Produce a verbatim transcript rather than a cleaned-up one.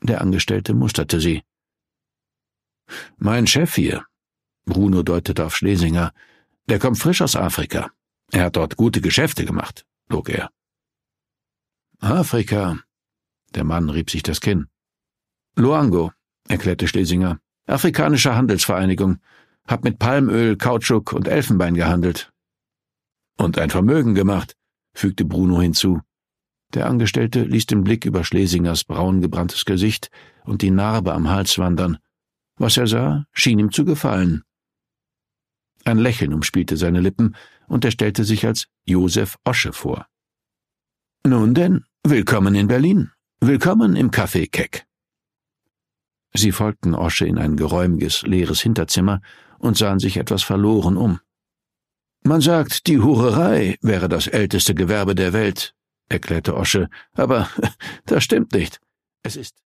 Der Angestellte musterte sie. »Mein Chef hier«, Bruno deutete auf Schlesinger, »der kommt frisch aus Afrika. Er hat dort gute Geschäfte gemacht«, log er. »Afrika«, der Mann rieb sich das Kinn. »Luango«, erklärte Schlesinger, »Afrikanische Handelsvereinigung, hab mit Palmöl, Kautschuk und Elfenbein gehandelt.« »Und ein Vermögen gemacht«, fügte Bruno hinzu. Der Angestellte ließ den Blick über Schlesingers braun gebranntes Gesicht und die Narbe am Hals wandern. Was er sah, schien ihm zu gefallen. Ein Lächeln umspielte seine Lippen, und er stellte sich als Josef Osche vor. »Nun denn, willkommen in Berlin. Willkommen im Café Keck.« Sie folgten Osche in ein geräumiges, leeres Hinterzimmer und sahen sich etwas verloren um. »Man sagt, die Hurerei wäre das älteste Gewerbe der Welt«, erklärte Osche, »aber das stimmt nicht. Es ist